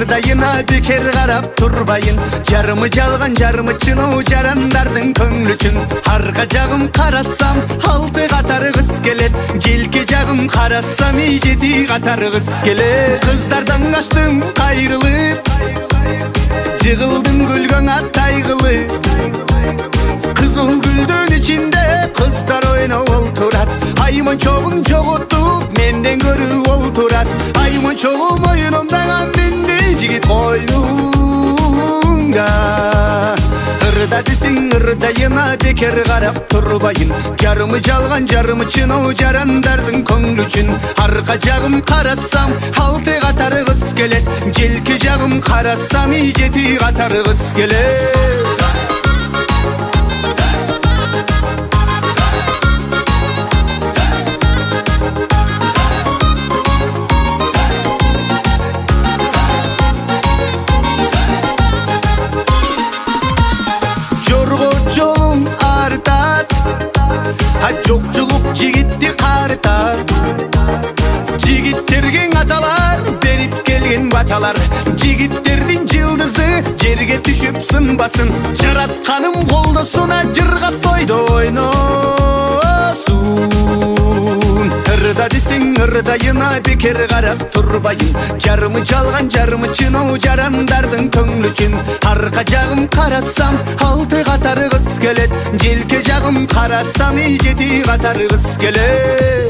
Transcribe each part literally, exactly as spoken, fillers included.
ырдайына бекер карап турбайын. Жарымы жалган жарымы чыноо жарандардын көңүлү үчүн. Арка жагым карасам алты катар кыз келет, желке жагым карасам жети катар кыз келет. Кыздардан качтым кайрылып, жыгылдым гүлгөңө тайгылып. Кызыл гүлдүн ичинде кыздар ойноп олтурат. Айманчогун жоготуп менден көрүп олтурат. Айманчогу моюнумдагы менде жигит койнунда. Ырда десең ырдайына бекер карап турбайын. Жарымы жалган жарымы чыноо жарандардын көңүлү үчүн. Арка жагым карасам алты катар кыз келет, желке жагым карасам жети катар кыз келет. Жолум артат, а жокчулук жигитти картат. Жигиттерге аталар берип келген баталар. Жигиттердин жылдызы жерге түшүп сынбасын. Жаратканым колдосуна жыргап тойдо ойносун. Ырда десең ырдайына бекер карап турбайын. Жарымы жалган жарымы чыноо жарандардын көңүлү үчүн. Арка жагым карасам алты катар кыз келет, желке жагым карасам жети катар кыз келет.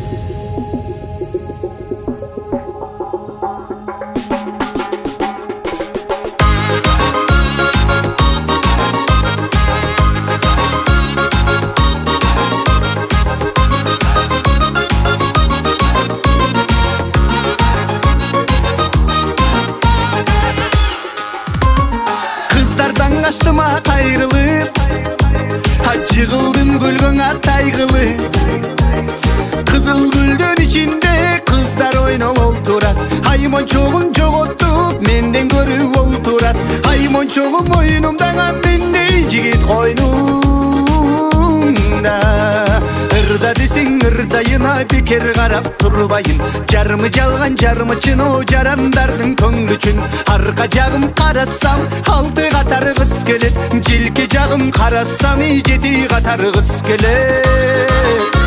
Кыздардан качтым кайрылып, жыгылдым гүлгөңө тайгылып. Кызыл гүлдүн ичинде кыздар ойноп олтурат. Айманчогун жоготуп менден көрүп олтурат. Айманчогу моюнумдагы мендей жигит койнунда. Ырда десең ырдайына бекер карап турбайын. Жарымы жалган жарымы чыноо жарандардын көңүлү үчүн. Арка жагым карасам алты катар кыз келет, желке жагым карасам жети катар кыз келет.